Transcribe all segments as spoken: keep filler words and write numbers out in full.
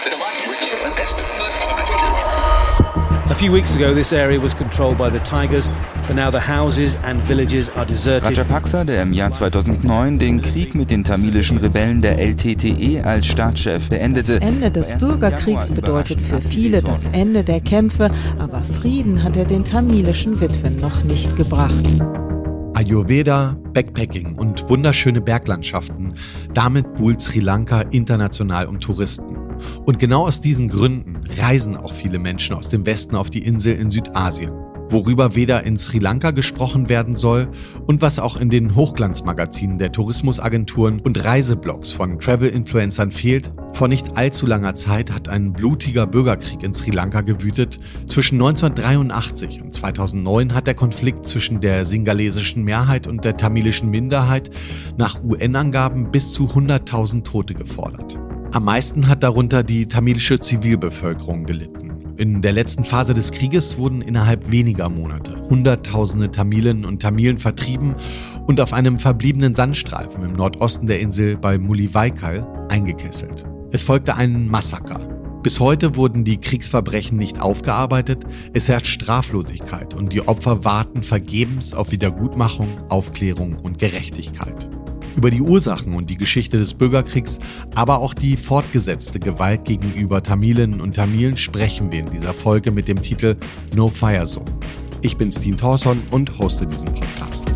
A few weeks ago, this area was controlled by the Tigers, but now the houses and villages are deserted. Rajapaksa, der im Jahr zweitausendneun den Krieg mit den tamilischen Rebellen der L T T E als Staatschef beendete. Das Ende des Bürgerkriegs bedeutet für viele das Ende der Kämpfe, aber Frieden hat er den tamilischen Witwen noch nicht gebracht. Ayurveda, Backpacking und wunderschöne Berglandschaften, damit buhlt Sri Lanka international um Touristen. Und genau aus diesen Gründen reisen auch viele Menschen aus dem Westen auf die Insel in Südasien. Worüber weder in Sri Lanka gesprochen werden soll und was auch in den Hochglanzmagazinen der Tourismusagenturen und Reiseblogs von Travel-Influencern fehlt: Vor nicht allzu langer Zeit hat ein blutiger Bürgerkrieg in Sri Lanka gewütet. Zwischen neunzehnhundertdreiundachtzig und zweitausendneun hat der Konflikt zwischen der singalesischen Mehrheit und der tamilischen Minderheit nach U N-Angaben bis zu hunderttausend Tote gefordert. Am meisten hat darunter die tamilische Zivilbevölkerung gelitten. In der letzten Phase des Krieges wurden innerhalb weniger Monate Hunderttausende Tamilen und Tamilen vertrieben und auf einem verbliebenen Sandstreifen im Nordosten der Insel bei Mullivaikkal eingekesselt. Es folgte ein Massaker. Bis heute wurden die Kriegsverbrechen nicht aufgearbeitet, es herrscht Straflosigkeit und die Opfer warten vergebens auf Wiedergutmachung, Aufklärung und Gerechtigkeit. Über die Ursachen und die Geschichte des Bürgerkriegs, aber auch die fortgesetzte Gewalt gegenüber Tamilinnen und Tamilen sprechen wir in dieser Folge mit dem Titel No Fire Zone. Ich bin Steen Thorson und hoste diesen Podcast.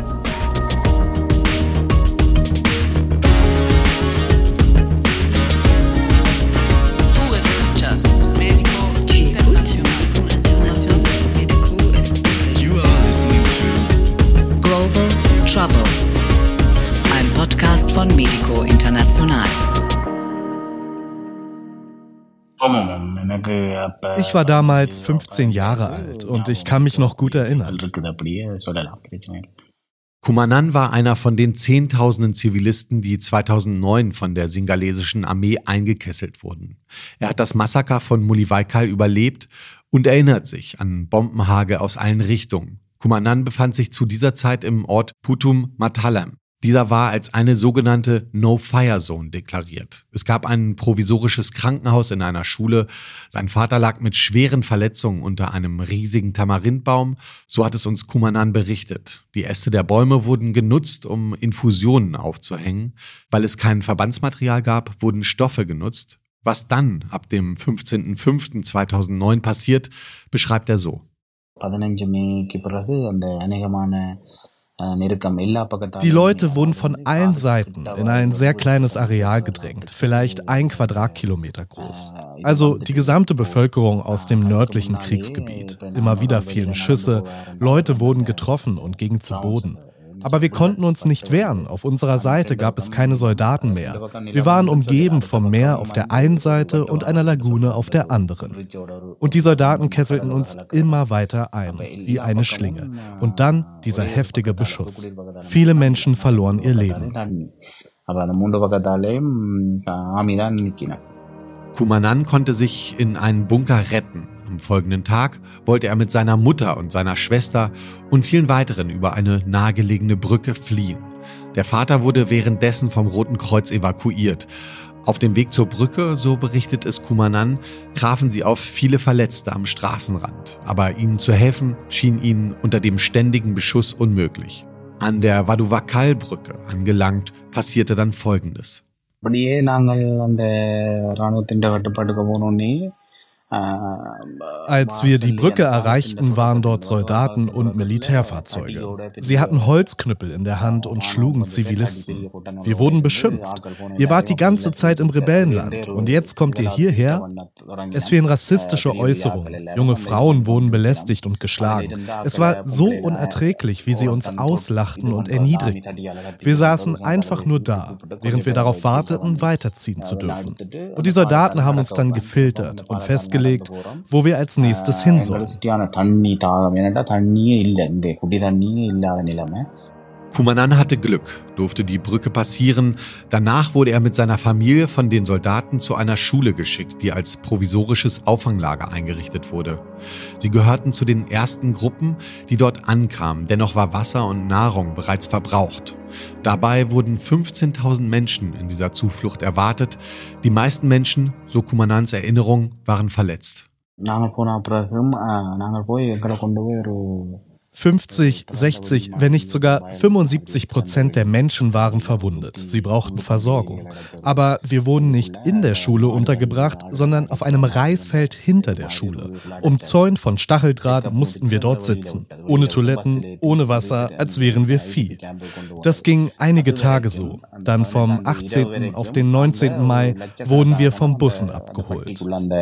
Global Trouble. Ein Podcast von Medico International. Ich war damals fünfzehn Jahre alt und ich kann mich noch gut erinnern. Kumanan war einer von den Zehntausenden Zivilisten, die zweitausendneun von der singalesischen Armee eingekesselt wurden. Er hat das Massaker von Mullivaikkal überlebt und erinnert sich an Bombenhagel aus allen Richtungen. Kumanan befand sich zu dieser Zeit im Ort Putum Matalam. Dieser war als eine sogenannte No-Fire-Zone deklariert. Es gab ein provisorisches Krankenhaus in einer Schule. Sein Vater lag mit schweren Verletzungen unter einem riesigen Tamarindbaum. So hat es uns Kumanan berichtet. Die Äste der Bäume wurden genutzt, um Infusionen aufzuhängen. Weil es kein Verbandsmaterial gab, wurden Stoffe genutzt. Was dann ab dem fünfzehnten fünften zweitausendneun passiert, beschreibt er so. Die Leute wurden von allen Seiten in ein sehr kleines Areal gedrängt, vielleicht ein Quadratkilometer groß. Also die gesamte Bevölkerung aus dem nördlichen Kriegsgebiet. Immer wieder fielen Schüsse, Leute wurden getroffen und gingen zu Boden. Aber wir konnten uns nicht wehren. Auf unserer Seite gab es keine Soldaten mehr. Wir waren umgeben vom Meer auf der einen Seite und einer Lagune auf der anderen. Und die Soldaten kesselten uns immer weiter ein, wie eine Schlinge. Und dann dieser heftige Beschuss. Viele Menschen verloren ihr Leben. Kumanan konnte sich in einen Bunker retten. Am folgenden Tag wollte er mit seiner Mutter und seiner Schwester und vielen weiteren über eine nahegelegene Brücke fliehen. Der Vater wurde währenddessen vom Roten Kreuz evakuiert. Auf dem Weg zur Brücke, so berichtet es Kumanan, trafen sie auf viele Verletzte am Straßenrand. Aber ihnen zu helfen, schien ihnen unter dem ständigen Beschuss unmöglich. An der Waduvakal-Brücke angelangt, passierte dann Folgendes. Als wir die Brücke erreichten, waren dort Soldaten und Militärfahrzeuge. Sie hatten Holzknüppel in der Hand und schlugen Zivilisten. Wir wurden beschimpft. Ihr wart die ganze Zeit im Rebellenland und jetzt kommt ihr hierher? Es fehlen rassistische Äußerungen. Junge Frauen wurden belästigt und geschlagen. Es war so unerträglich, wie sie uns auslachten und erniedrigten. Wir saßen einfach nur da, während wir darauf warteten, weiterziehen zu dürfen. Und die Soldaten haben uns dann gefiltert und festgelegt, wo wir als nächstes hin sollen. Cumann hatte Glück, durfte die Brücke passieren. Danach wurde er mit seiner Familie von den Soldaten zu einer Schule geschickt, die als provisorisches Auffanglager eingerichtet wurde. Sie gehörten zu den ersten Gruppen, die dort ankamen. Dennoch war Wasser und Nahrung bereits verbraucht. Dabei wurden fünfzehntausend Menschen in dieser Zuflucht erwartet. Die meisten Menschen, so Cumanns Erinnerung, waren verletzt. fünfzig, sechzig, wenn nicht sogar fünfundsiebzig Prozent der Menschen waren verwundet. Sie brauchten Versorgung. Aber wir wurden nicht in der Schule untergebracht, sondern auf einem Reisfeld hinter der Schule. Umzäunt von Stacheldraht mussten wir dort sitzen. Ohne Toiletten, ohne Wasser, als wären wir Vieh. Das ging einige Tage so. Dann vom achtzehnten auf den neunzehnten Mai wurden wir vom Bussen abgeholt.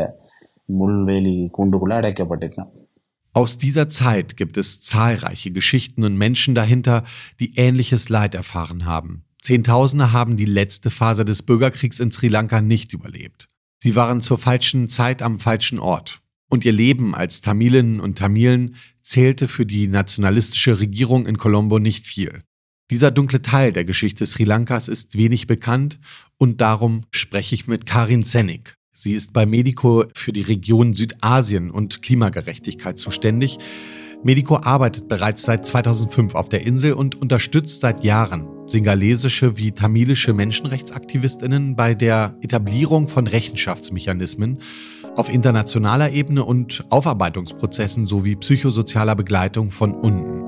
Aus dieser Zeit gibt es zahlreiche Geschichten und Menschen dahinter, die ähnliches Leid erfahren haben. Zehntausende haben die letzte Phase des Bürgerkriegs in Sri Lanka nicht überlebt. Sie waren zur falschen Zeit am falschen Ort. Und ihr Leben als Tamilinnen und Tamilen zählte für die nationalistische Regierung in Colombo nicht viel. Dieser dunkle Teil der Geschichte Sri Lankas ist wenig bekannt und darum spreche ich mit Karin Zennig. Sie ist bei Medico für die Region Südasien und Klimagerechtigkeit zuständig. Medico arbeitet bereits seit zweitausendfünf auf der Insel und unterstützt seit Jahren singalesische wie tamilische MenschenrechtsaktivistInnen bei der Etablierung von Rechenschaftsmechanismen auf internationaler Ebene und Aufarbeitungsprozessen sowie psychosozialer Begleitung von unten.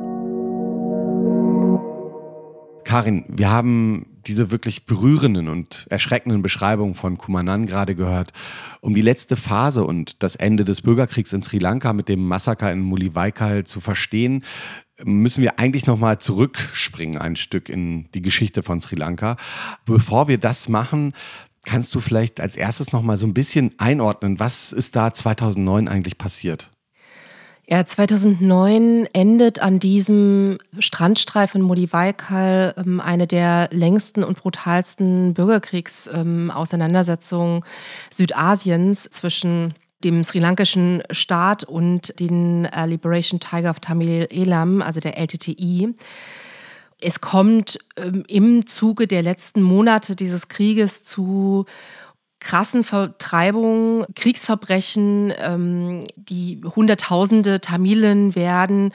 Karin, wir haben diese wirklich berührenden und erschreckenden Beschreibungen von Cumann gerade gehört. Um die letzte Phase und das Ende des Bürgerkriegs in Sri Lanka mit dem Massaker in Mullivaikkal zu verstehen, müssen wir eigentlich nochmal zurückspringen ein Stück in die Geschichte von Sri Lanka. Bevor wir das machen, kannst du vielleicht als erstes nochmal so ein bisschen einordnen, was ist da zweitausendneun eigentlich passiert? Ja, zweitausendneun endet an diesem Strandstreifen in Mullivaikkal ähm, eine der längsten und brutalsten Bürgerkriegsauseinandersetzungen ähm, Südasiens zwischen dem sri-lankischen Staat und den äh, Liberation Tiger of Tamil Eelam, also der L T T I. Es kommt ähm, im Zuge der letzten Monate dieses Krieges zu krassen Vertreibungen, Kriegsverbrechen. Ähm, die Hunderttausende Tamilen werden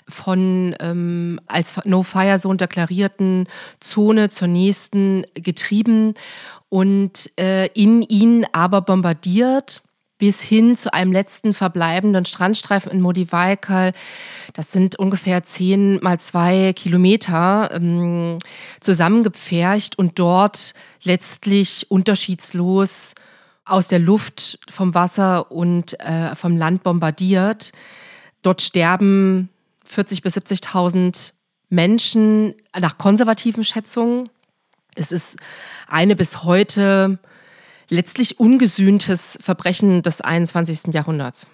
von ähm, als No-Fire-Zone deklarierten Zone zur nächsten getrieben und äh, in ihnen aber bombardiert, bis hin zu einem letzten verbleibenden Strandstreifen in Mullivaikkal. Das sind ungefähr zehn mal zwei Kilometer ähm, zusammengepfercht und dort letztlich unterschiedslos aus der Luft, vom Wasser und äh, vom Land bombardiert. Dort sterben vierzigtausend bis siebzigtausend Menschen nach konservativen Schätzungen. Es ist eine bis heute letztlich ungesühntes Verbrechen des einundzwanzigsten Jahrhunderts.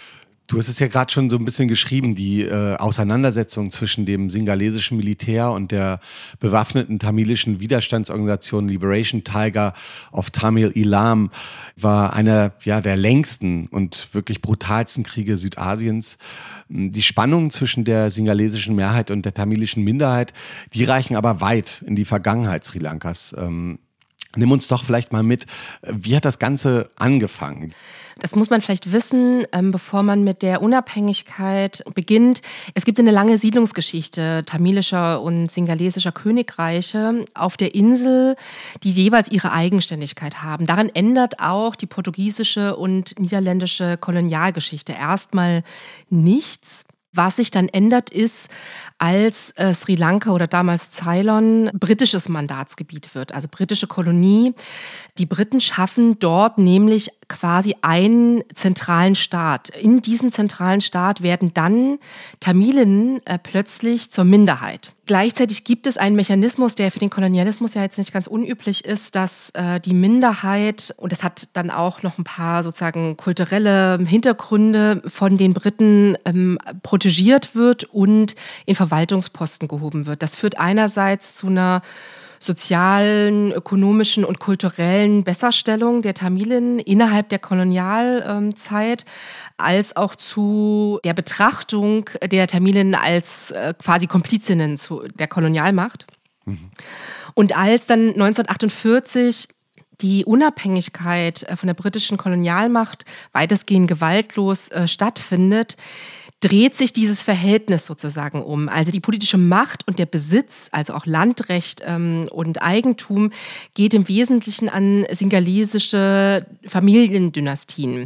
Du hast es ja gerade schon so ein bisschen geschrieben, die äh, Auseinandersetzung zwischen dem singalesischen Militär und der bewaffneten tamilischen Widerstandsorganisation Liberation Tiger of Tamil Eelam war einer ja, der längsten und wirklich brutalsten Kriege Südasiens. Die Spannungen zwischen der singalesischen Mehrheit und der tamilischen Minderheit, die reichen aber weit in die Vergangenheit Sri Lankas. Ähm, Nimm uns doch vielleicht mal mit, wie hat das Ganze angefangen? Das muss man vielleicht wissen, bevor man mit der Unabhängigkeit beginnt. Es gibt eine lange Siedlungsgeschichte tamilischer und singalesischer Königreiche auf der Insel, die jeweils ihre Eigenständigkeit haben. Daran ändert auch die portugiesische und niederländische Kolonialgeschichte erstmal nichts. Was sich dann ändert, ist, als äh, Sri Lanka oder damals Ceylon britisches Mandatsgebiet wird, also britische Kolonie. Die Briten schaffen dort nämlich quasi einen zentralen Staat. In diesem zentralen Staat werden dann Tamilen äh, plötzlich zur Minderheit. Gleichzeitig gibt es einen Mechanismus, der für den Kolonialismus ja jetzt nicht ganz unüblich ist, dass äh, die Minderheit, und das hat dann auch noch ein paar sozusagen kulturelle Hintergründe, von den Briten ähm, protegiert wird und in Verwaltungsposten gehoben wird. Das führt einerseits zu einer sozialen, ökonomischen und kulturellen Besserstellung der Tamilen innerhalb der Kolonialzeit, als auch zu der Betrachtung der Tamilen als quasi Komplizinnen zu der Kolonialmacht. Mhm. Und als dann neunzehnhundertachtundvierzig die Unabhängigkeit von der britischen Kolonialmacht weitestgehend gewaltlos äh, stattfindet, dreht sich dieses Verhältnis sozusagen um. Also die politische Macht und der Besitz, also auch Landrecht ähm, und Eigentum, geht im Wesentlichen an singalesische Familiendynastien.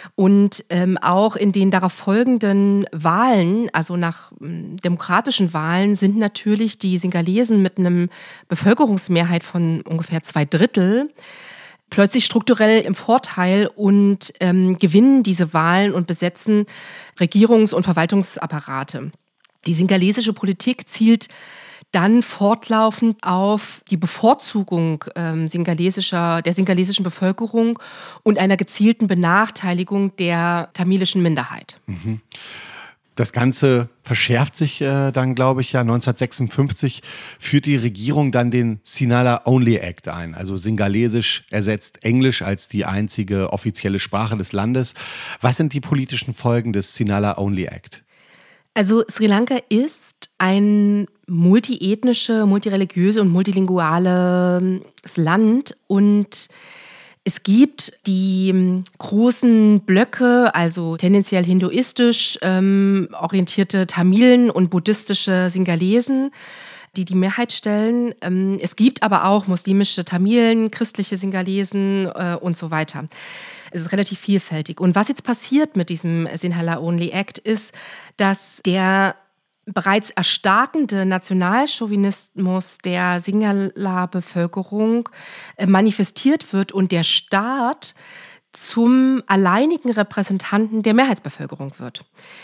Und ähm, auch in den darauf folgenden Wahlen, also nach ähm, demokratischen Wahlen, sind natürlich die Singalesen mit einem Bevölkerungsmehrheit von ungefähr zwei Drittel plötzlich strukturell im Vorteil und ähm, gewinnen diese Wahlen und besetzen Regierungs- und Verwaltungsapparate. Die singalesische Politik zielt dann fortlaufend auf die Bevorzugung ähm, singalesischer, der singalesischen Bevölkerung und einer gezielten Benachteiligung der tamilischen Minderheit. Mhm. Das Ganze verschärft sich äh, dann, glaube ich, ja neunzehnhundertsechsundfünfzig führt die Regierung dann den Sinhala Only Act ein. Also Singalesisch ersetzt Englisch als die einzige offizielle Sprache des Landes. Was sind die politischen Folgen des Sinhala Only Act? Also Sri Lanka ist ein multiethnische, multireligiöse und multilinguales Land und es gibt die großen Blöcke, also tendenziell hinduistisch ähm, orientierte Tamilen und buddhistische Singalesen, die die Mehrheit stellen. Ähm, es gibt aber auch muslimische Tamilen, christliche Singalesen äh, und so weiter. Es ist relativ vielfältig. Und was jetzt passiert mit diesem Sinhala Only Act ist, dass der bereits erstarkende Nationalchauvinismus der Sinhala-Bevölkerung manifestiert wird und der Staat zum alleinigen Repräsentanten der Mehrheitsbevölkerung wird.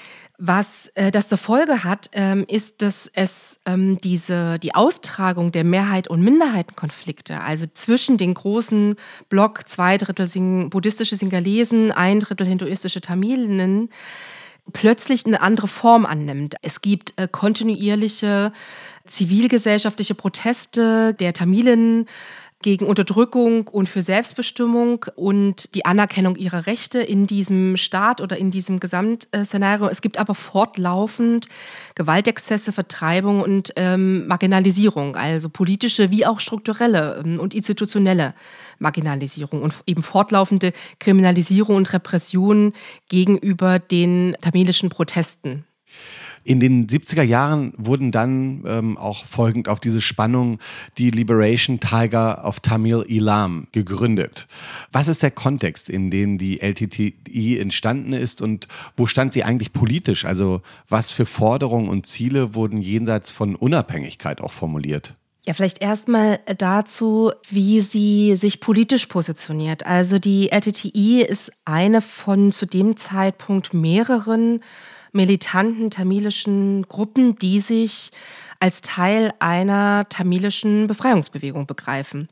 Was äh, das zur Folge hat, ähm, ist, dass es ähm, diese, die Austragung der Mehrheit- und Minderheitenkonflikte, also zwischen den großen Block, zwei Drittel Sing- buddhistische Singalesen, ein Drittel hinduistische Tamilinnen, plötzlich eine andere Form annimmt. Es gibt äh, kontinuierliche zivilgesellschaftliche Proteste der Tamilen gegen Unterdrückung und für Selbstbestimmung und die Anerkennung ihrer Rechte in diesem Staat oder in diesem Gesamtszenario. Es gibt aber fortlaufend Gewaltexzesse, Vertreibung und ähm, Marginalisierung, also politische wie auch strukturelle ähm, und institutionelle Marginalisierung und eben fortlaufende Kriminalisierung und Repression gegenüber den tamilischen Protesten. In den siebziger Jahren wurden dann ähm, auch folgend auf diese Spannung die Liberation Tiger of Tamil Eelam gegründet. Was ist der Kontext, in dem die L T T I entstanden ist und wo stand sie eigentlich politisch? Also was für Forderungen und Ziele wurden jenseits von Unabhängigkeit auch formuliert? Ja, vielleicht erstmal dazu, wie sie sich politisch positioniert. Also die L T T I ist eine von zu dem Zeitpunkt mehreren militanten tamilischen Gruppen, die sich als Teil einer tamilischen Befreiungsbewegung begreifen.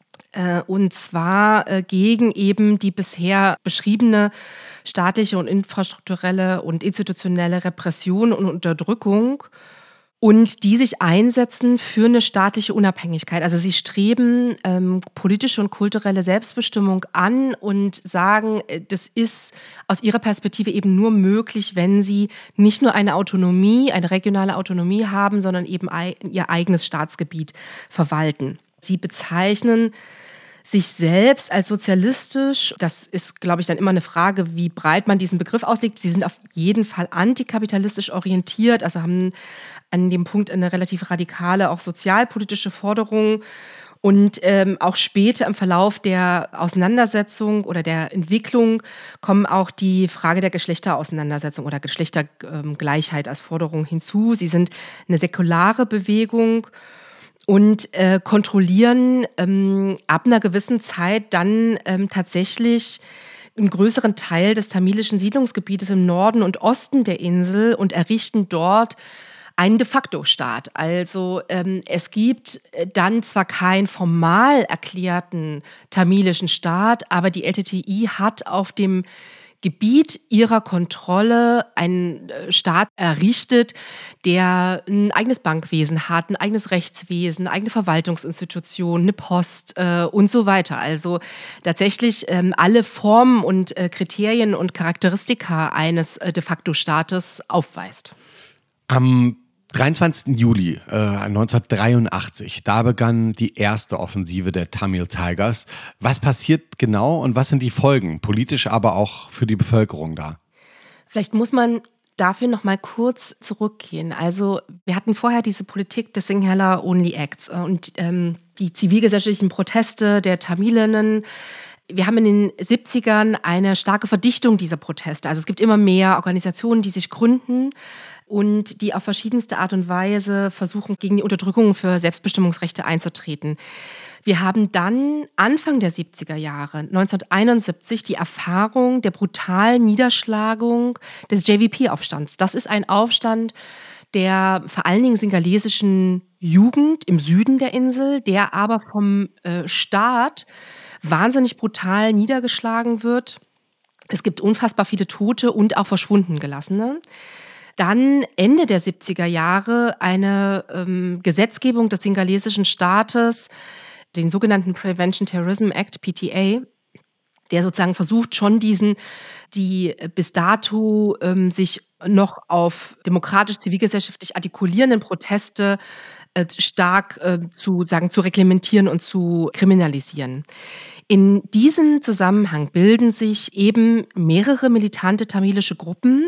Und zwar gegen eben die bisher beschriebene staatliche und infrastrukturelle und institutionelle Repression und Unterdrückung und die sich einsetzen für eine staatliche Unabhängigkeit. Also sie streben ähm, politische und kulturelle Selbstbestimmung an und sagen, das ist aus ihrer Perspektive eben nur möglich, wenn sie nicht nur eine Autonomie, eine regionale Autonomie haben, sondern eben ihr eigenes Staatsgebiet verwalten. Sie bezeichnen sich selbst als sozialistisch. Das ist, glaube ich, dann immer eine Frage, wie breit man diesen Begriff auslegt. Sie sind auf jeden Fall antikapitalistisch orientiert, also haben an dem Punkt eine relativ radikale, auch sozialpolitische Forderung. Und ähm, auch später im Verlauf der Auseinandersetzung oder der Entwicklung kommen auch die Frage der Geschlechterauseinandersetzung oder Geschlechtergleichheit als Forderung hinzu. Sie sind eine säkulare Bewegung und äh, kontrollieren ähm, ab einer gewissen Zeit dann ähm, tatsächlich einen größeren Teil des tamilischen Siedlungsgebietes im Norden und Osten der Insel und errichten dort einen de facto Staat. Also ähm, es gibt dann zwar keinen formal erklärten tamilischen Staat, aber die L T T I hat auf dem Gebiet ihrer Kontrolle einen Staat errichtet, der ein eigenes Bankwesen hat, ein eigenes Rechtswesen, eine eigene Verwaltungsinstitution, eine Post äh, und so weiter. Also tatsächlich ähm, alle Formen und äh, Kriterien und Charakteristika eines äh, de facto Staates aufweist. Am dreiundzwanzigsten Juli äh, neunzehnhundertdreiundachtzig, da begann die erste Offensive der Tamil Tigers. Was passiert genau und was sind die Folgen, politisch, aber auch für die Bevölkerung da? Vielleicht muss man dafür noch mal kurz zurückgehen. Also wir hatten vorher diese Politik des Sinhala Only Acts und ähm, die zivilgesellschaftlichen Proteste der Tamilinnen. Wir haben in den siebzigern eine starke Verdichtung dieser Proteste. Also es gibt immer mehr Organisationen, die sich gründen und die auf verschiedenste Art und Weise versuchen, gegen die Unterdrückung für Selbstbestimmungsrechte einzutreten. Wir haben dann Anfang der siebziger Jahre, neunzehnhunderteinundsiebzig, die Erfahrung der brutalen Niederschlagung des J V P-Aufstands. Das ist ein Aufstand der vor allen Dingen singalesischen Jugend im Süden der Insel, der aber vom äh, Staat wahnsinnig brutal niedergeschlagen wird. Es gibt unfassbar viele Tote und auch verschwunden Gelassene. Dann Ende der siebziger Jahre eine ähm, Gesetzgebung des singalesischen Staates, den sogenannten Prevention Terrorism Act, P T A, der sozusagen versucht, schon diesen, die bis dato ähm, sich noch auf demokratisch zivilgesellschaftlich artikulierenden Proteste äh, stark äh, zu, sagen, zu reglementieren und zu kriminalisieren. In diesem Zusammenhang bilden sich eben mehrere militante tamilische Gruppen,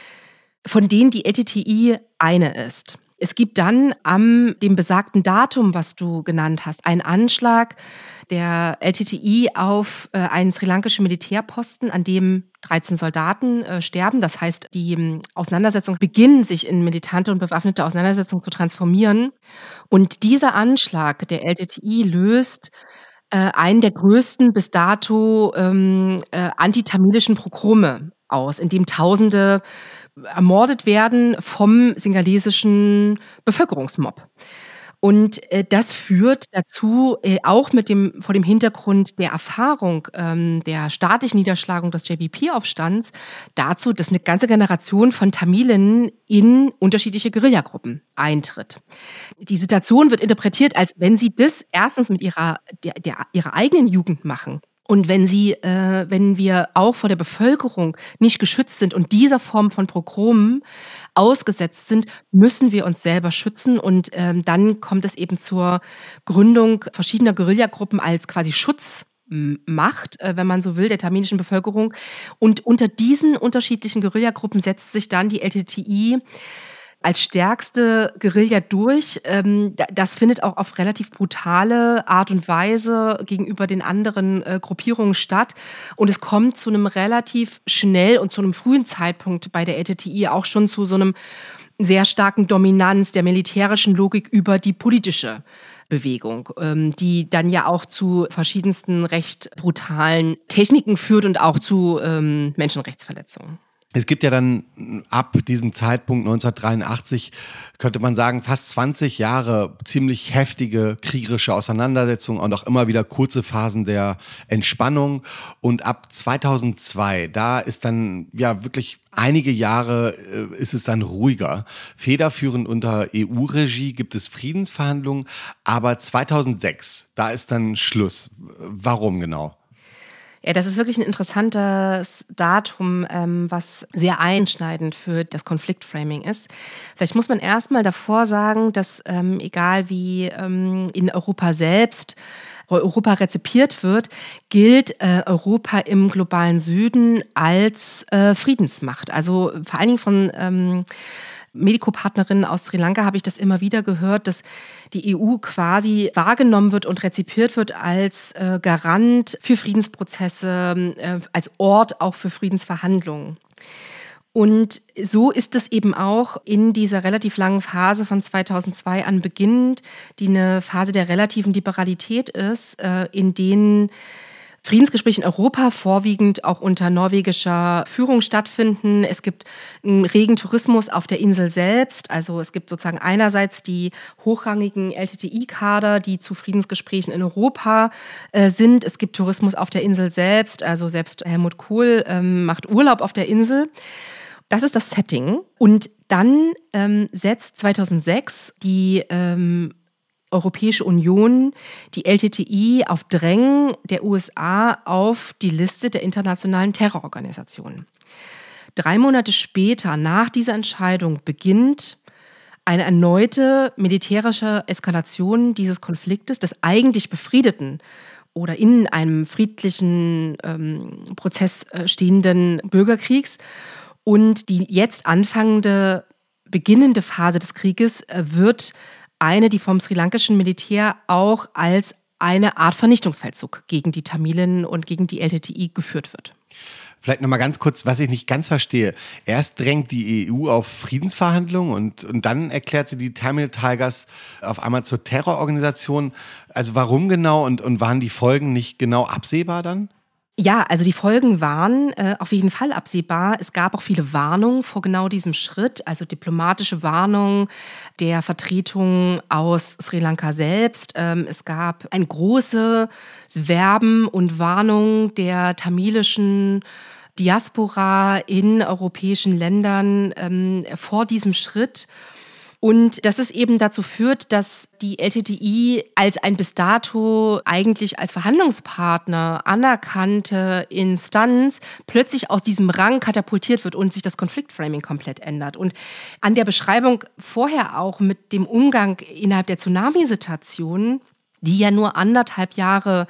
von denen die L T T I eine ist. Es gibt dann am dem besagten Datum, was du genannt hast, einen Anschlag der L T T I auf äh, einen sri-lankischen Militärposten, an dem dreizehn Soldaten äh, sterben. Das heißt, die ähm, Auseinandersetzungen beginnen, sich in militante und bewaffnete Auseinandersetzungen zu transformieren. Und dieser Anschlag der L T T I löst äh, einen der größten bis dato ähm, äh, antitamilischen Pogrome aus, in dem Tausende ermordet werden vom singalesischen Bevölkerungsmob. Und äh, das führt dazu, äh, auch mit dem, vor dem Hintergrund der Erfahrung ähm, der staatlichen Niederschlagung des J V P-Aufstands, dazu, dass eine ganze Generation von Tamilen in unterschiedliche Guerillagruppen eintritt. Die Situation wird interpretiert, als wenn sie das erstens mit ihrer, der, der, ihrer eigenen Jugend machen. Und wenn sie, äh, wenn wir auch vor der Bevölkerung nicht geschützt sind und dieser Form von Pogromen ausgesetzt sind, müssen wir uns selber schützen. Und ähm, dann kommt es eben zur Gründung verschiedener Guerillagruppen als quasi Schutzmacht, äh, wenn man so will, der tamilischen Bevölkerung. Und unter diesen unterschiedlichen Guerillagruppen setzt sich dann die L T T I als stärkste Guerilla durch. Das findet auch auf relativ brutale Art und Weise gegenüber den anderen Gruppierungen statt. Und es kommt zu einem relativ schnell und zu einem frühen Zeitpunkt bei der L T T I auch schon zu so einem sehr starken Dominanz der militärischen Logik über die politische Bewegung, die dann ja auch zu verschiedensten recht brutalen Techniken führt und auch zu Menschenrechtsverletzungen. Es gibt ja dann ab diesem Zeitpunkt neunzehnhundertdreiundachtzig, könnte man sagen, fast zwanzig Jahre ziemlich heftige kriegerische Auseinandersetzungen und auch immer wieder kurze Phasen der Entspannung. Und ab zweitausendzwei, da ist dann ja wirklich einige Jahre, äh, ist es dann ruhiger. Federführend unter E U-Regie gibt es Friedensverhandlungen, aber zweitausendsechs, da ist dann Schluss. Warum genau? Ja, das ist wirklich ein interessantes Datum, ähm, was sehr einschneidend für das Konfliktframing ist. Vielleicht muss man erstmal davor sagen, dass ähm, egal wie ähm, in Europa selbst Europa rezipiert wird, gilt äh, Europa im globalen Süden als äh, Friedensmacht. Also vor allen Dingen von ähm, Medico-Partnerinnen aus Sri Lanka habe ich das immer wieder gehört, dass die E U quasi wahrgenommen wird und rezipiert wird als äh, Garant für Friedensprozesse, äh, als Ort auch für Friedensverhandlungen. Und so ist es eben auch in dieser relativ langen Phase von zweitausendzwei an beginnend, die eine Phase der relativen Liberalität ist, äh, in denen Friedensgespräche in Europa vorwiegend auch unter norwegischer Führung stattfinden. Es gibt einen regen Tourismus auf der Insel selbst. Also es gibt sozusagen einerseits die hochrangigen L T T I-Kader, die zu Friedensgesprächen in Europa äh, sind. Es gibt Tourismus auf der Insel selbst. Also selbst Helmut Kohl ähm, macht Urlaub auf der Insel. Das ist das Setting. Und dann ähm, setzt zweitausendsechs die ähm, Europäische Union die L T T I auf Drängen der U S A auf die Liste der internationalen Terrororganisationen. Drei Monate später, nach dieser Entscheidung, beginnt eine erneute militärische Eskalation dieses Konfliktes, des eigentlich befriedeten oder in einem friedlichen ähm, Prozess äh, stehenden Bürgerkriegs. Und die jetzt anfangende, beginnende Phase des Krieges äh, wird eine, die vom sri-lankischen Militär auch als eine Art Vernichtungsfeldzug gegen die Tamilen und gegen die L T T I geführt wird. Vielleicht nochmal ganz kurz, was ich nicht ganz verstehe. Erst drängt die E U auf Friedensverhandlungen und, und dann erklärt sie die Tamil Tigers auf einmal zur Terrororganisation. Also warum genau und, und waren die Folgen nicht genau absehbar dann? Ja, also die Folgen waren äh, auf jeden Fall absehbar. Es gab auch viele Warnungen vor genau diesem Schritt, also diplomatische Warnungen der Vertretung aus Sri Lanka selbst. Ähm, es gab ein großes Werben und Warnung der tamilischen Diaspora in europäischen Ländern ähm, vor diesem Schritt. Und dass es eben dazu führt, dass die L T T I als ein bis dato eigentlich als Verhandlungspartner anerkannte Instanz plötzlich aus diesem Rang katapultiert wird und sich das Konfliktframing komplett ändert. Und an der Beschreibung vorher auch mit dem Umgang innerhalb der Tsunami-Situation, die ja nur anderthalb Jahre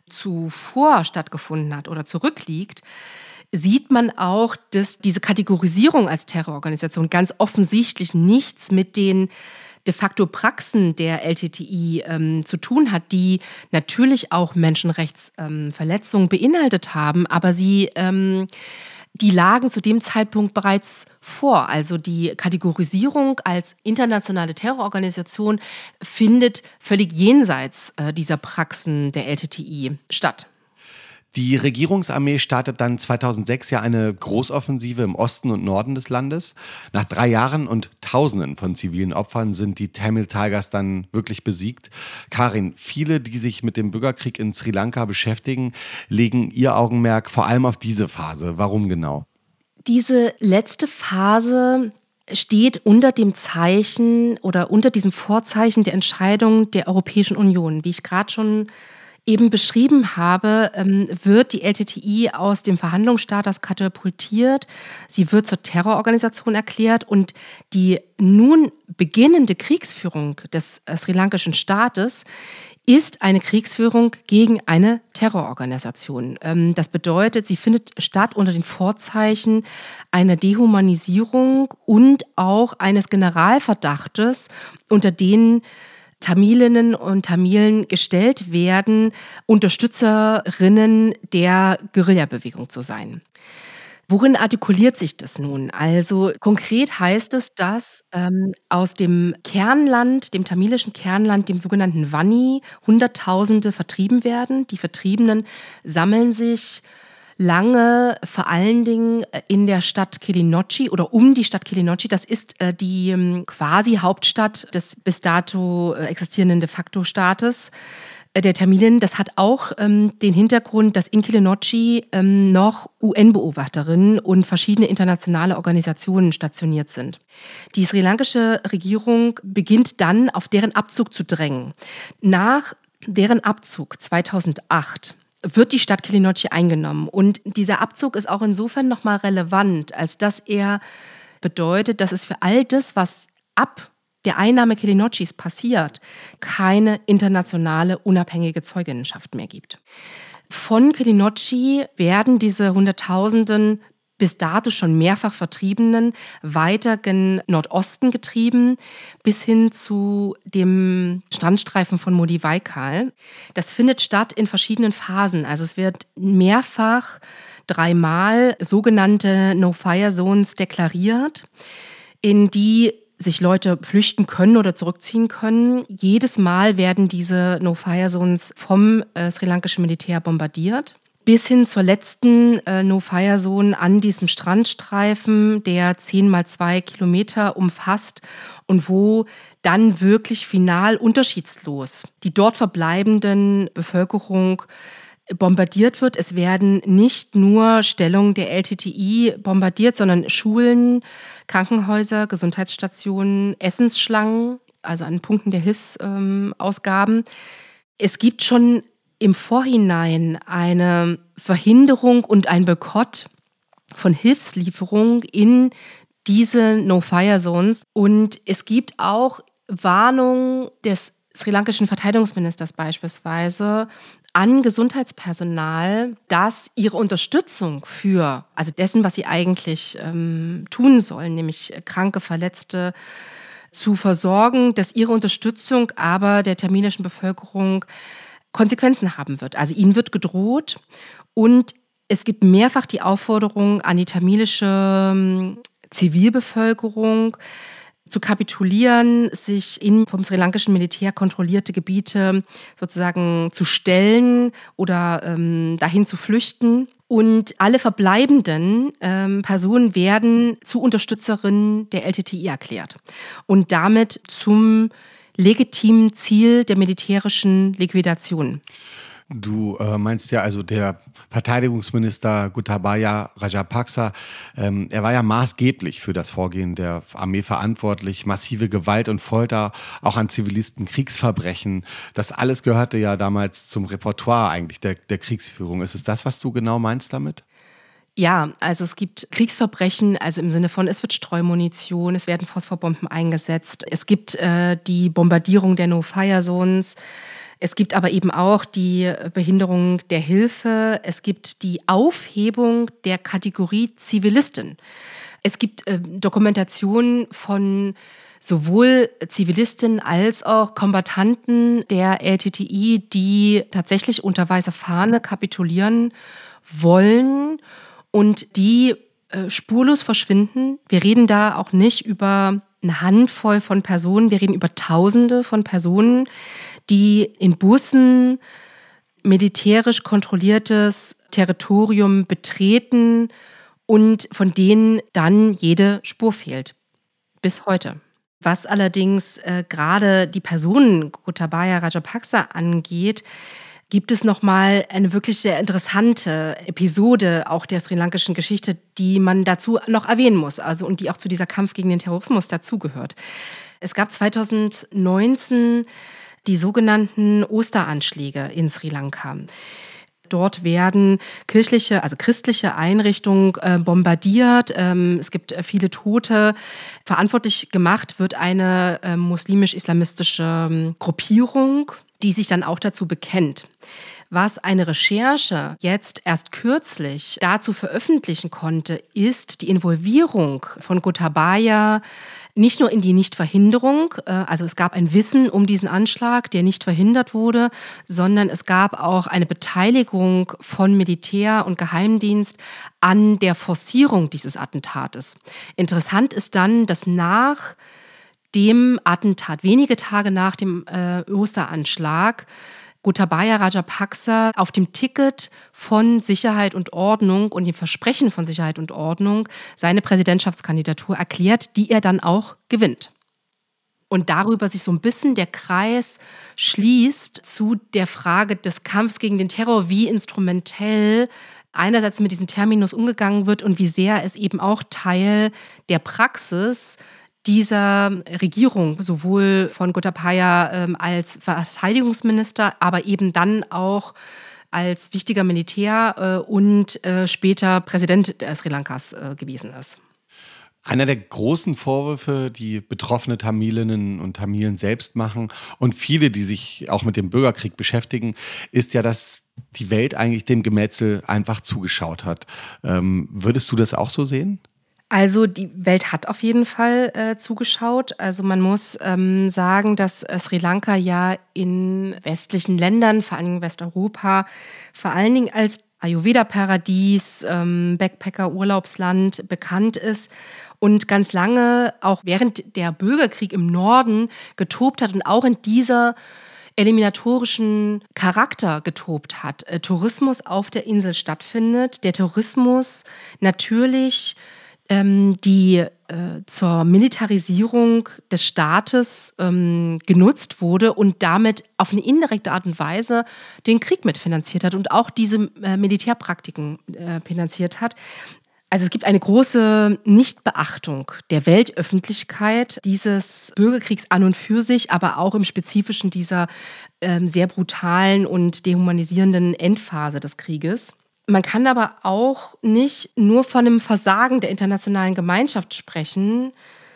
zuvor stattgefunden hat oder zurückliegt, sieht man auch, dass diese Kategorisierung als Terrororganisation ganz offensichtlich nichts mit den de facto Praxen der L T T I ähm, zu tun hat, die natürlich auch Menschenrechtsverletzungen ähm, beinhaltet haben, aber sie ähm, die lagen zu dem Zeitpunkt bereits vor. Also die Kategorisierung als internationale Terrororganisation findet völlig jenseits äh, dieser Praxen der L T T I statt. Die Regierungsarmee startet dann zweitausendsechs ja eine Großoffensive im Osten und Norden des Landes. Nach drei Jahren und Tausenden von zivilen Opfern sind die Tamil Tigers dann wirklich besiegt. Karin, viele, die sich mit dem Bürgerkrieg in Sri Lanka beschäftigen, legen ihr Augenmerk vor allem auf diese Phase. Warum genau? Diese letzte Phase steht unter dem Zeichen oder unter diesem Vorzeichen der Entscheidung der Europäischen Union. Wie ich gerade schon eben beschrieben habe, wird die L T T I aus dem Verhandlungsstatus katapultiert. Sie wird zur Terrororganisation erklärt und die nun beginnende Kriegsführung des sri-lankischen Staates ist eine Kriegsführung gegen eine Terrororganisation. Das bedeutet, sie findet statt unter den Vorzeichen einer Dehumanisierung und auch eines Generalverdachtes, unter denen Tamilinnen und Tamilen gestellt werden, Unterstützerinnen der Guerillabewegung zu sein. Worin artikuliert sich das nun? Also konkret heißt es, dass ähm, aus dem Kernland, dem tamilischen Kernland, dem sogenannten Vanni, Hunderttausende vertrieben werden. Die Vertriebenen sammeln sich lange vor allen Dingen in der Stadt Kilinochchi oder um die Stadt Kilinochchi. Das ist äh, die ähm, quasi Hauptstadt des bis dato äh, existierenden de facto Staates äh, der Tamilen. Das hat auch ähm, den Hintergrund, dass in Kilinochchi ähm, noch U N-Beobachterinnen und verschiedene internationale Organisationen stationiert sind. Die sri-lankische Regierung beginnt dann, auf deren Abzug zu drängen. Nach deren Abzug zweitausendacht wird die Stadt Kilinochchi eingenommen. Und dieser Abzug ist auch insofern nochmal relevant, als dass er bedeutet, dass es für all das, was ab der Einnahme Kilinochchis passiert, keine internationale unabhängige Zeuginnenschaft mehr gibt. Von Kilinochchi werden diese Hunderttausenden bis dato schon mehrfach Vertriebenen weiter gen Nordosten getrieben, bis hin zu dem Strandstreifen von Modiwaikal. Das findet statt in verschiedenen Phasen. Also es wird mehrfach, dreimal sogenannte No-Fire-Zones deklariert, in die sich Leute flüchten können oder zurückziehen können. Jedes Mal werden diese No-Fire-Zones vom äh, sri-lankischen Militär bombardiert. bis hin zur letzten äh, No-Fire-Zone an diesem Strandstreifen, der zehn mal zwei Kilometer umfasst und wo dann wirklich final unterschiedslos die dort verbleibenden Bevölkerung bombardiert wird. Es werden nicht nur Stellungen der L T T I bombardiert, sondern Schulen, Krankenhäuser, Gesundheitsstationen, Essensschlangen, also an Punkten der Hilfsausgaben. Ähm, es gibt schon im Vorhinein eine Verhinderung und ein Boykott von Hilfslieferungen in diese No-Fire-Zones. Und es gibt auch Warnungen des sri-lankischen Verteidigungsministers beispielsweise an Gesundheitspersonal, dass ihre Unterstützung für, also dessen, was sie eigentlich ähm, tun sollen, nämlich Kranke, Verletzte zu versorgen, dass ihre Unterstützung aber der tamilischen Bevölkerung Konsequenzen haben wird. Also ihnen wird gedroht und es gibt mehrfach die Aufforderung an die tamilische Zivilbevölkerung zu kapitulieren, sich in vom sri-lankischen Militär kontrollierte Gebiete sozusagen zu stellen oder ähm, dahin zu flüchten. Und alle verbleibenden ähm, Personen werden zu Unterstützerinnen der L T T I erklärt und damit zum legitimen Ziel der militärischen Liquidation. Du äh, meinst ja also der Verteidigungsminister Gotabaya Rajapaksa, ähm, er war ja maßgeblich für das Vorgehen der Armee verantwortlich, massive Gewalt und Folter, auch an Zivilisten, Kriegsverbrechen. Das alles gehörte ja damals zum Repertoire eigentlich der, der Kriegsführung. Ist es das, was du genau meinst damit? Ja, also es gibt Kriegsverbrechen, also im Sinne von, es wird Streumunition, es werden Phosphorbomben eingesetzt, es gibt äh, die Bombardierung der No-Fire-Zones, es gibt aber eben auch die Behinderung der Hilfe, es gibt die Aufhebung der Kategorie Zivilistin. Es gibt äh, Dokumentationen von sowohl Zivilistinnen als auch Kombattanten der L T T I, die tatsächlich unter weißer Fahne kapitulieren wollen und die äh, spurlos verschwinden. Wir reden da auch nicht über eine Handvoll von Personen, wir reden über Tausende von Personen, die in Bussen militärisch kontrolliertes Territorium betreten und von denen dann jede Spur fehlt. Bis heute. Was allerdings äh, gerade die Person Gotabaya Rajapaksa angeht, gibt es nochmal eine wirklich sehr interessante Episode auch der sri-lankischen Geschichte, die man dazu noch erwähnen muss, also und die auch zu dieser Kampf gegen den Terrorismus dazugehört. Es gab zwanzig neunzehn die sogenannten Osteranschläge in Sri Lanka. Dort werden kirchliche, also christliche Einrichtungen äh, bombardiert. Ähm, es gibt äh, viele Tote. Verantwortlich gemacht wird eine äh, muslimisch-islamistische ähm, Gruppierung, die sich dann auch dazu bekennt. Was eine Recherche jetzt erst kürzlich dazu veröffentlichen konnte, ist die Involvierung von Gotabaya nicht nur in die Nichtverhinderung, also es gab ein Wissen um diesen Anschlag, der nicht verhindert wurde, sondern es gab auch eine Beteiligung von Militär und Geheimdienst an der Forcierung dieses Attentates. Interessant ist dann, dass nach dem Attentat, wenige Tage nach dem äh, Osteranschlag, Gotabaya Rajapaksa auf dem Ticket von Sicherheit und Ordnung und dem Versprechen von Sicherheit und Ordnung seine Präsidentschaftskandidatur erklärt, die er dann auch gewinnt. Und darüber sich so ein bisschen der Kreis schließt zu der Frage des Kampfs gegen den Terror, wie instrumentell einerseits mit diesem Terminus umgegangen wird und wie sehr es eben auch Teil der Praxis dieser Regierung, sowohl von Gotabaya ähm, als Verteidigungsminister, aber eben dann auch als wichtiger Militär äh, und äh, später Präsident äh, Sri Lankas äh, gewesen ist. Einer der großen Vorwürfe, die betroffene Tamilinnen und Tamilen selbst machen und viele, die sich auch mit dem Bürgerkrieg beschäftigen, ist ja, dass die Welt eigentlich dem Gemetzel einfach zugeschaut hat. Ähm, würdest du das auch so sehen? Also die Welt hat auf jeden Fall äh, zugeschaut. Also man muss ähm, sagen, dass äh, Sri Lanka ja in westlichen Ländern, vor allem in Westeuropa, vor allen Dingen als Ayurveda-Paradies, ähm, Backpacker-Urlaubsland bekannt ist und ganz lange, auch während der Bürgerkrieg im Norden getobt hat und auch in dieser eliminatorischen Charakter getobt hat. Äh, Tourismus auf der Insel stattfindet. Der Tourismus natürlich ähm, die äh, zur Militarisierung des Staates ähm, genutzt wurde und damit auf eine indirekte Art und Weise den Krieg mitfinanziert hat und auch diese äh, Militärpraktiken äh, finanziert hat. Also es gibt eine große Nichtbeachtung der Weltöffentlichkeit dieses Bürgerkriegs an und für sich, aber auch im Spezifischen dieser ähm, sehr brutalen und dehumanisierenden Endphase des Krieges. Man kann aber auch nicht nur von einem Versagen der internationalen Gemeinschaft sprechen,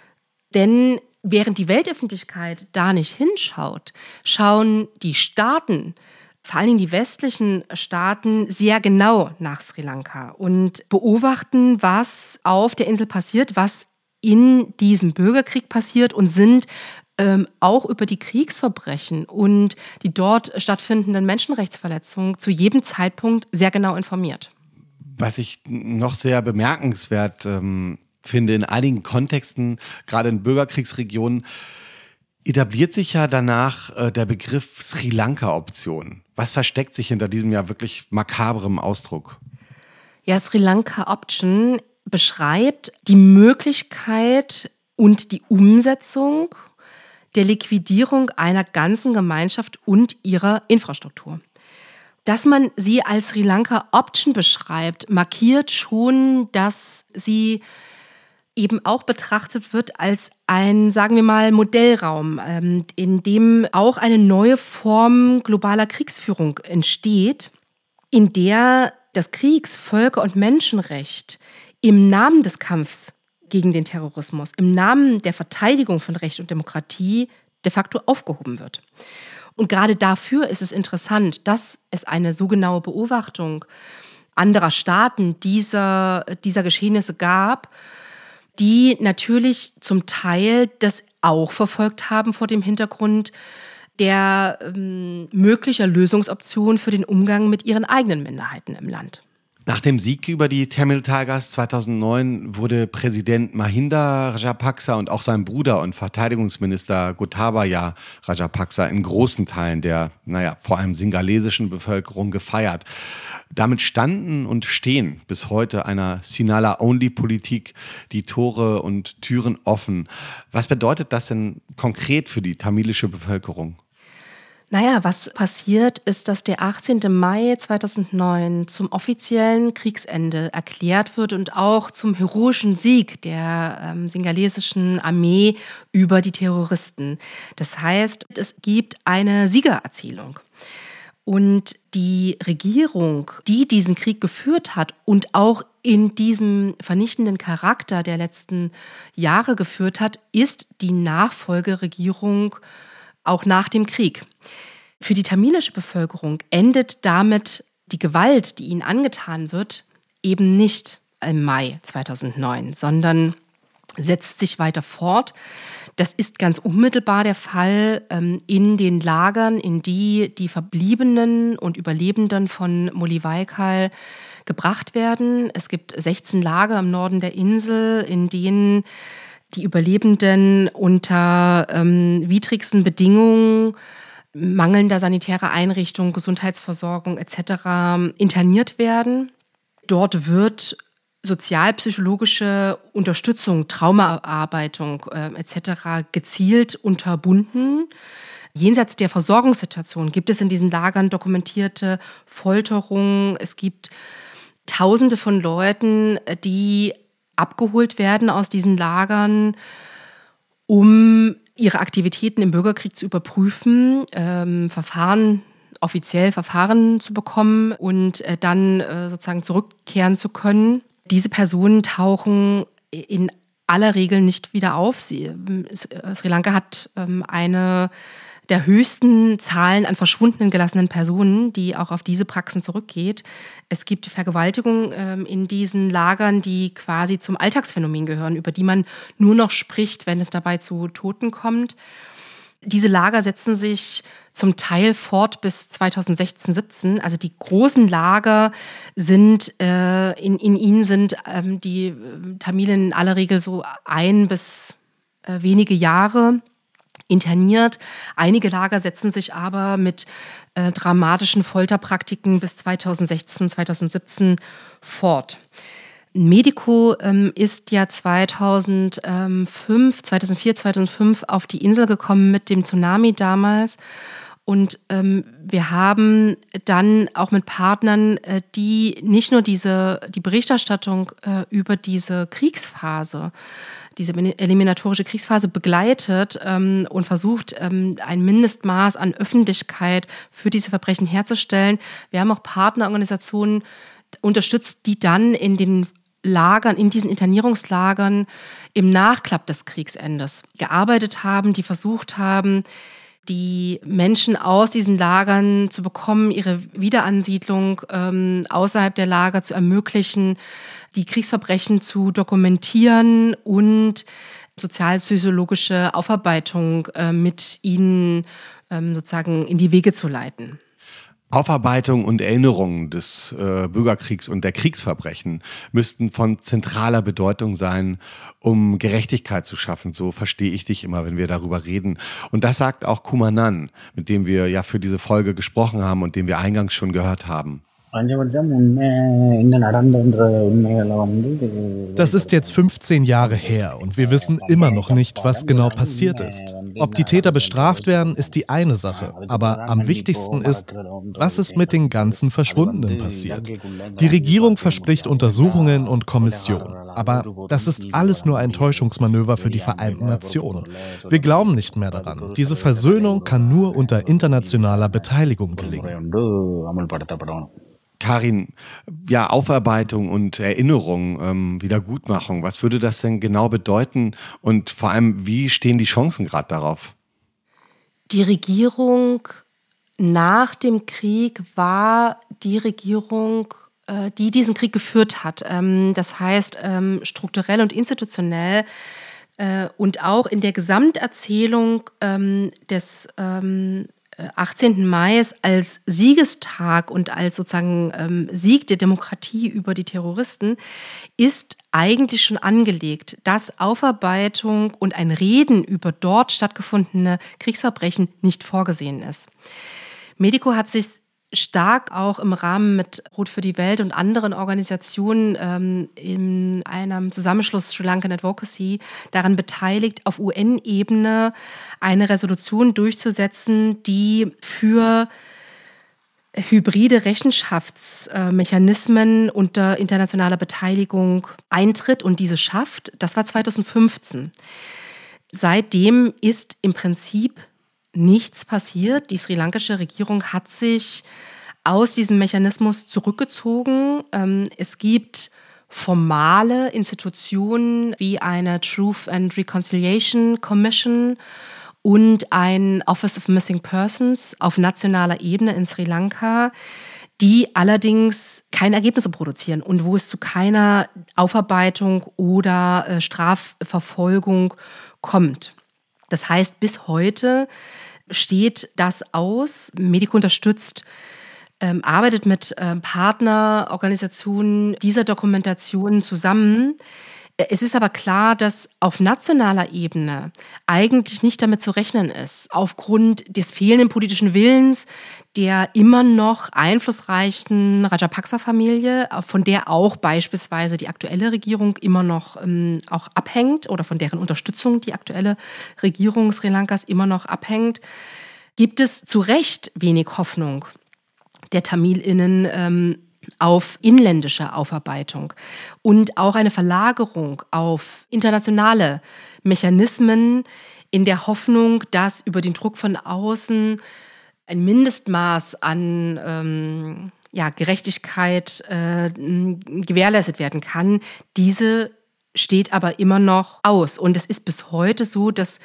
denn während die Weltöffentlichkeit da nicht hinschaut, schauen die Staaten, vor allen Dingen die westlichen Staaten, sehr genau nach Sri Lanka und beobachten, was auf der Insel passiert, was in diesem Bürgerkrieg passiert und sind ähm, auch über die Kriegsverbrechen und die dort stattfindenden Menschenrechtsverletzungen zu jedem Zeitpunkt sehr genau informiert. Was ich noch sehr bemerkenswert ähm, finde, in einigen Kontexten, gerade in Bürgerkriegsregionen, etabliert sich ja danach äh, der Begriff Sri Lanka-Option. Was versteckt sich hinter diesem ja wirklich makabrem Ausdruck? Ja, Sri Lanka-Option beschreibt die Möglichkeit und die Umsetzung der Liquidierung einer ganzen Gemeinschaft und ihrer Infrastruktur. Dass man sie als Sri Lanka-Option beschreibt, markiert schon, dass sie eben auch betrachtet wird als ein, sagen wir mal, Modellraum, in dem auch eine neue Form globaler Kriegsführung entsteht, in der das Kriegs-, Völker- und Menschenrecht im Namen des Kampfs gegen den Terrorismus, im Namen der Verteidigung von Recht und Demokratie de facto aufgehoben wird. Und gerade dafür ist es interessant, dass es eine so genaue Beobachtung anderer Staaten dieser, dieser Geschehnisse gab, die natürlich zum Teil das auch verfolgt haben vor dem Hintergrund der ähm, möglicher Lösungsoptionen für den Umgang mit ihren eigenen Minderheiten im Land. Nach dem Sieg über die Tamil Tigers zweitausendneun wurde Präsident Mahinda Rajapaksa und auch sein Bruder und Verteidigungsminister Gotabaya Rajapaksa in großen Teilen der, naja, vor allem singalesischen Bevölkerung gefeiert. Damit standen und stehen bis heute einer Sinhala-Only-Politik die Tore und Türen offen. Was bedeutet das denn konkret für die tamilische Bevölkerung? Naja, was passiert, ist, dass der achtzehnten Mai zweitausendneun zum offiziellen Kriegsende erklärt wird und auch zum heroischen Sieg der ähm, singalesischen Armee über die Terroristen. Das heißt, es gibt eine Siegererzählung. Und die Regierung, die diesen Krieg geführt hat und auch in diesem vernichtenden Charakter der letzten Jahre geführt hat, ist die Nachfolgeregierung auch nach dem Krieg. Für die tamilische Bevölkerung endet damit die Gewalt, die ihnen angetan wird, eben nicht im Mai zweitausendneun, sondern setzt sich weiter fort. Das ist ganz unmittelbar der Fall ähm, in den Lagern, in die die Verbliebenen und Überlebenden von Muliwaikal gebracht werden. Es gibt sechzehn Lager im Norden der Insel, in denen die Überlebenden unter ähm, widrigsten Bedingungen, mangelnder sanitärer Einrichtungen, Gesundheitsversorgung et cetera interniert werden. Dort wird sozialpsychologische Unterstützung, Traumaarbeitung äh, et cetera gezielt unterbunden. Jenseits der Versorgungssituation gibt es in diesen Lagern dokumentierte Folterungen. Es gibt Tausende von Leuten, die abgeholt werden aus diesen Lagern, um ihre Aktivitäten im Bürgerkrieg zu überprüfen, ähm, Verfahren, offiziell Verfahren zu bekommen und äh, dann äh, sozusagen zurückkehren zu können. Diese Personen tauchen in aller Regel nicht wieder auf. Sie, Sri Lanka hat ähm, eine der höchsten Zahlen an verschwunden gelassenen Personen, die auch auf diese Praxen zurückgeht. Es gibt Vergewaltigungen ähm, in diesen Lagern, die quasi zum Alltagsphänomen gehören, über die man nur noch spricht, wenn es dabei zu Toten kommt. Diese Lager setzen sich zum Teil fort bis zweitausendsechzehn siebzehn. Also die großen Lager sind, äh, in, in ihnen sind ähm, die äh, Tamilen in aller Regel so ein bis äh, wenige Jahre. interniert. Einige Lager setzen sich aber mit äh, dramatischen Folterpraktiken bis zweitausendsechzehn, zweitausendsiebzehn fort. Medico ähm, ist ja zweitausendfünf, zweitausendvier, zweitausendfünf auf die Insel gekommen mit dem Tsunami damals. Und ähm, wir haben dann auch mit Partnern, äh, die nicht nur diese, die Berichterstattung äh, über diese Kriegsphase, diese eliminatorische Kriegsphase begleitet ähm, und versucht, ähm, ein Mindestmaß an Öffentlichkeit für diese Verbrechen herzustellen. Wir haben auch Partnerorganisationen unterstützt, die dann in den Lagern, in diesen Internierungslagern im Nachklapp des Kriegsendes gearbeitet haben, die versucht haben, die Menschen aus diesen Lagern zu bekommen, ihre Wiederansiedlung ähm, außerhalb der Lager zu ermöglichen, die Kriegsverbrechen zu dokumentieren und sozialpsychologische Aufarbeitung äh, mit ihnen ähm, sozusagen in die Wege zu leiten. Aufarbeitung und Erinnerung des äh, Bürgerkriegs und der Kriegsverbrechen müssten von zentraler Bedeutung sein, um Gerechtigkeit zu schaffen. So verstehe ich dich immer, wenn wir darüber reden. Und das sagt auch Kumanan, mit dem wir ja für diese Folge gesprochen haben und den wir eingangs schon gehört haben. Das ist jetzt fünfzehn Jahre her und wir wissen immer noch nicht, was genau passiert ist. Ob die Täter bestraft werden, ist die eine Sache. Aber am wichtigsten ist, was ist mit den ganzen Verschwundenen passiert. Die Regierung verspricht Untersuchungen und Kommissionen. Aber das ist alles nur ein Täuschungsmanöver für die Vereinten Nationen. Wir glauben nicht mehr daran. Diese Versöhnung kann nur unter internationaler Beteiligung gelingen. Karin, ja, Aufarbeitung und Erinnerung, ähm, Wiedergutmachung, was würde das denn genau bedeuten und vor allem, wie stehen die Chancen gerade darauf? Die Regierung nach dem Krieg war die Regierung, äh, die diesen Krieg geführt hat. Ähm, das heißt, ähm, strukturell und institutionell äh, und auch in der Gesamterzählung ähm, des ähm, achtzehnten Mai als Siegestag und als sozusagen ähm, Sieg der Demokratie über die Terroristen ist eigentlich schon angelegt, dass Aufarbeitung und ein Reden über dort stattgefundene Kriegsverbrechen nicht vorgesehen ist. Medico hat sich stark auch im Rahmen mit Rot für die Welt und anderen Organisationen ähm, in einem Zusammenschluss Sri Lankan Advocacy daran beteiligt, auf U N-Ebene eine Resolution durchzusetzen, die für hybride Rechenschaftsmechanismen unter internationaler Beteiligung eintritt und diese schafft. Das war zweitausendfünfzehn. Seitdem ist im Prinzip nichts passiert. Die sri-lankische Regierung hat sich aus diesem Mechanismus zurückgezogen. Es gibt formale Institutionen wie eine Truth and Reconciliation Commission und ein Office of Missing Persons auf nationaler Ebene in Sri Lanka, die allerdings keine Ergebnisse produzieren und wo es zu keiner Aufarbeitung oder Strafverfolgung kommt. Das heißt, bis heute steht das aus. Medico unterstützt, ähm, arbeitet mit ähm, Partnerorganisationen dieser Dokumentation zusammen. Es ist aber klar, dass auf nationaler Ebene eigentlich nicht damit zu rechnen ist, aufgrund des fehlenden politischen Willens der immer noch einflussreichen Rajapaksa-Familie, von der auch beispielsweise die aktuelle Regierung immer noch ähm, auch abhängt oder von deren Unterstützung die aktuelle Regierung Sri Lankas immer noch abhängt, gibt es zu Recht wenig Hoffnung der TamilInnen ähm, auf inländische Aufarbeitung und auch eine Verlagerung auf internationale Mechanismen in der Hoffnung, dass über den Druck von außen ein Mindestmaß an ähm, ja, Gerechtigkeit äh, gewährleistet werden kann. Diese steht aber immer noch aus. Und es ist bis heute so, dass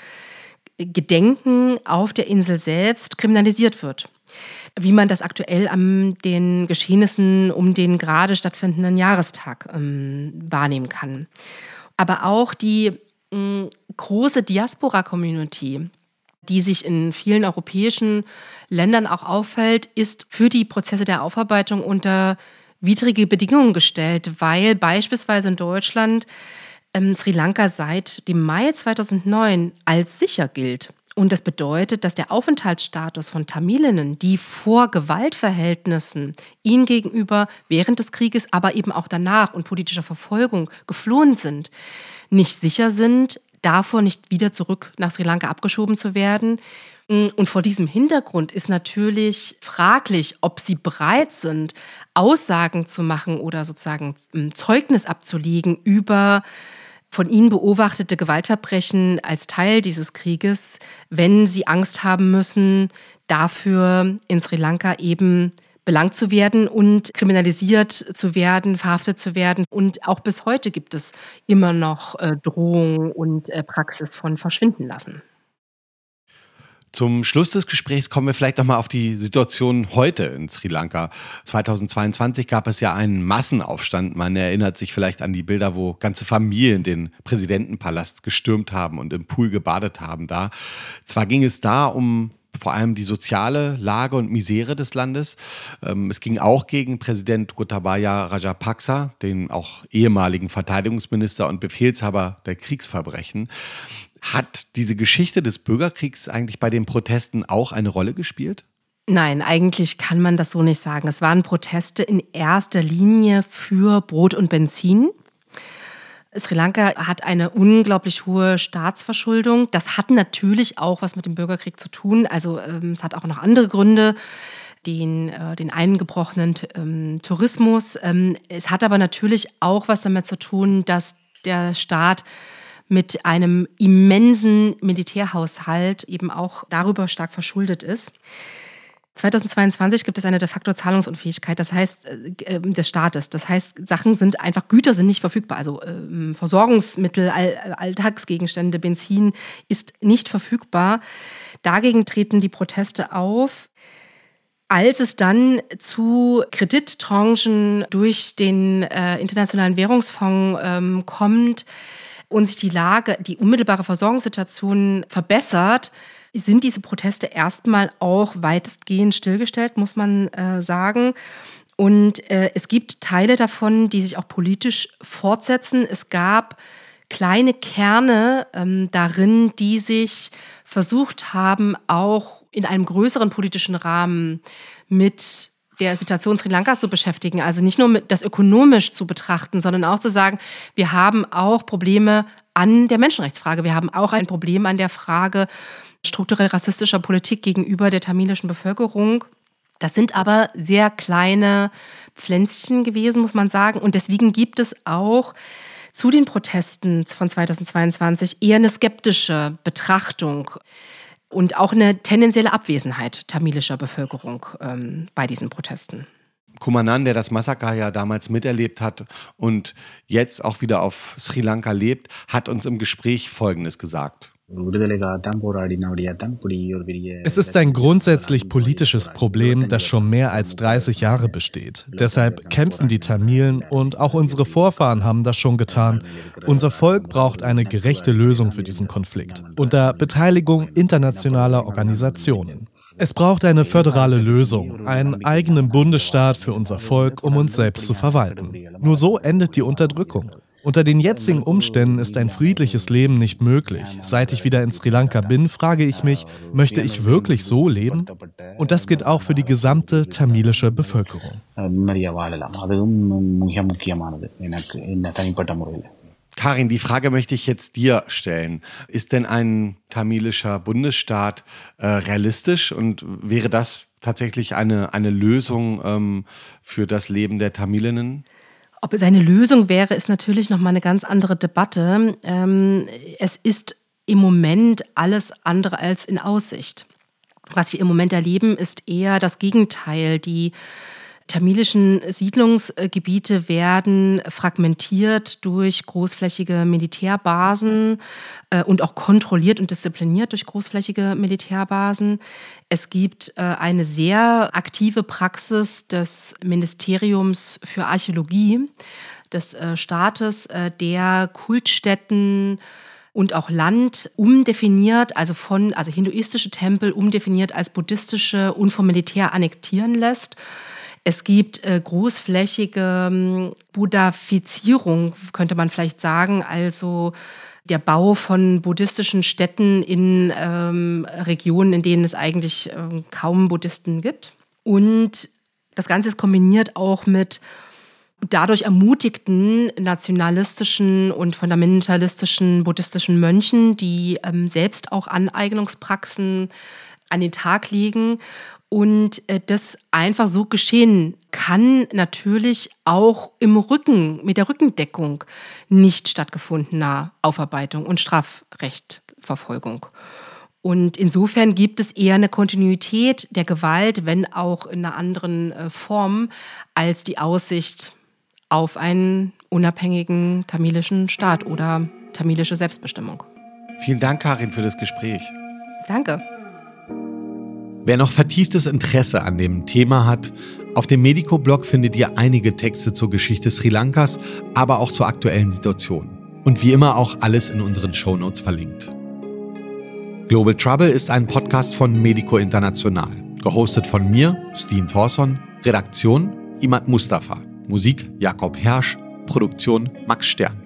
Gedenken auf der Insel selbst kriminalisiert wird. Wie man das aktuell an den Geschehnissen um den gerade stattfindenden Jahrestag ähm, wahrnehmen kann. Aber auch die mh, große Diaspora-Community, die sich in vielen europäischen Ländern auch auffällt, ist für die Prozesse der Aufarbeitung unter widrige Bedingungen gestellt, weil beispielsweise in Deutschland ähm, Sri Lanka seit dem Mai zweitausendneun als sicher gilt Und das bedeutet, dass der Aufenthaltsstatus von Tamilinnen, die vor Gewaltverhältnissen ihnen gegenüber während des Krieges, aber eben auch danach und politischer Verfolgung geflohen sind, nicht sicher sind, davor nicht wieder zurück nach Sri Lanka abgeschoben zu werden. Und vor diesem Hintergrund ist natürlich fraglich, ob sie bereit sind, Aussagen zu machen oder sozusagen Zeugnis abzulegen über von ihnen beobachtete Gewaltverbrechen als Teil dieses Krieges, wenn sie Angst haben müssen, dafür in Sri Lanka eben belangt zu werden und kriminalisiert zu werden, verhaftet zu werden. Und auch bis heute gibt es immer noch äh, Drohungen und äh, Praxis von Verschwinden lassen. Zum Schluss des Gesprächs kommen wir vielleicht nochmal auf die Situation heute in Sri Lanka. zweitausendzweiundzwanzig gab es ja einen Massenaufstand. Man erinnert sich vielleicht an die Bilder, wo ganze Familien den Präsidentenpalast gestürmt haben und im Pool gebadet haben da. Zwar ging es da um vor allem die soziale Lage und Misere des Landes. Es ging auch gegen Präsident Gotabaya Rajapaksa, den auch ehemaligen Verteidigungsminister und Befehlshaber der Kriegsverbrechen. Hat diese Geschichte des Bürgerkriegs eigentlich bei den Protesten auch eine Rolle gespielt? Nein, eigentlich kann man das so nicht sagen. Es waren Proteste in erster Linie für Brot und Benzin. Sri Lanka hat eine unglaublich hohe Staatsverschuldung. Das hat natürlich auch was mit dem Bürgerkrieg zu tun. Also ähm, es hat auch noch andere Gründe, den, äh, den eingebrochenen ähm, Tourismus. Ähm, es hat aber natürlich auch was damit zu tun, dass der Staat mit einem immensen Militärhaushalt eben auch darüber stark verschuldet ist. zweitausendzweiundzwanzig gibt es eine de facto Zahlungsunfähigkeit, das heißt äh, des Staates. Das heißt, Sachen sind einfach, Güter sind nicht verfügbar. Also äh, Versorgungsmittel, All, Alltagsgegenstände, Benzin ist nicht verfügbar. Dagegen treten die Proteste auf. Als es dann zu Kredittranchen durch den äh, Internationalen Währungsfonds ähm, kommt und sich die Lage, die unmittelbare Versorgungssituation verbessert, sind diese Proteste erstmal auch weitestgehend stillgestellt, muss man äh, sagen. Und äh, es gibt Teile davon, die sich auch politisch fortsetzen. Es gab kleine Kerne ähm, darin, die sich versucht haben, auch in einem größeren politischen Rahmen mit der Situation Sri Lankas zu beschäftigen. Also nicht nur mit das ökonomisch zu betrachten, sondern auch zu sagen, wir haben auch Probleme an der Menschenrechtsfrage. Wir haben auch ein Problem an der Frage strukturell rassistischer Politik gegenüber der tamilischen Bevölkerung. Das sind aber sehr kleine Pflänzchen gewesen, muss man sagen. Und deswegen gibt es auch zu den Protesten von zweitausendzweiundzwanzig eher eine skeptische Betrachtung und auch eine tendenzielle Abwesenheit tamilischer Bevölkerung ähm, bei diesen Protesten. Kumanan, der das Massaker ja damals miterlebt hat und jetzt auch wieder auf Sri Lanka lebt, hat uns im Gespräch Folgendes gesagt. Es ist ein grundsätzlich politisches Problem, das schon mehr als dreißig Jahre besteht. Deshalb kämpfen die Tamilen und auch unsere Vorfahren haben das schon getan. Unser Volk braucht eine gerechte Lösung für diesen Konflikt unter Beteiligung internationaler Organisationen. Es braucht eine föderale Lösung, einen eigenen Bundesstaat für unser Volk, um uns selbst zu verwalten. Nur so endet die Unterdrückung. Unter den jetzigen Umständen ist ein friedliches Leben nicht möglich. Seit ich wieder in Sri Lanka bin, frage ich mich, möchte ich wirklich so leben? Und das gilt auch für die gesamte tamilische Bevölkerung. Karin, die Frage möchte ich jetzt dir stellen. Ist denn ein tamilischer Bundesstaat äh, realistisch und wäre das tatsächlich eine, eine Lösung ähm, für das Leben der Tamilinnen? Ob es eine Lösung wäre, ist natürlich nochmal eine ganz andere Debatte. Ähm, es ist im Moment alles andere als in Aussicht. Was wir im Moment erleben, ist eher das Gegenteil. Die tamilischen Siedlungsgebiete werden fragmentiert durch großflächige Militärbasen äh, und auch kontrolliert und diszipliniert durch großflächige Militärbasen. Es gibt äh, eine sehr aktive Praxis des Ministeriums für Archäologie des äh, Staates, äh, der Kultstätten und auch Land umdefiniert, also von also hinduistische Tempel umdefiniert als buddhistische und vom Militär annektieren lässt. Es gibt äh, großflächige ähm, Buddhifizierung, könnte man vielleicht sagen, also der Bau von buddhistischen Städten in ähm, Regionen, in denen es eigentlich ähm, kaum Buddhisten gibt. Und das Ganze ist kombiniert auch mit dadurch ermutigten nationalistischen und fundamentalistischen buddhistischen Mönchen, die ähm, selbst auch Aneignungspraxen an den Tag legen. Und äh, das einfach so geschehen kann, natürlich auch im Rücken, mit der Rückendeckung nicht stattgefundener Aufarbeitung und Strafrechtverfolgung. Und insofern gibt es eher eine Kontinuität der Gewalt, wenn auch in einer anderen äh, Form, als die Aussicht auf einen unabhängigen tamilischen Staat oder tamilische Selbstbestimmung. Vielen Dank, Karin, für das Gespräch. Danke. Wer noch vertieftes Interesse an dem Thema hat, auf dem Medico-Blog findet ihr einige Texte zur Geschichte Sri Lankas, aber auch zur aktuellen Situation. Und wie immer auch alles in unseren Shownotes verlinkt. Global Trouble ist ein Podcast von Medico International, gehostet von mir, Steen Thorson, Redaktion Imad Mustafa, Musik Jakob Hersch, Produktion Max Stern.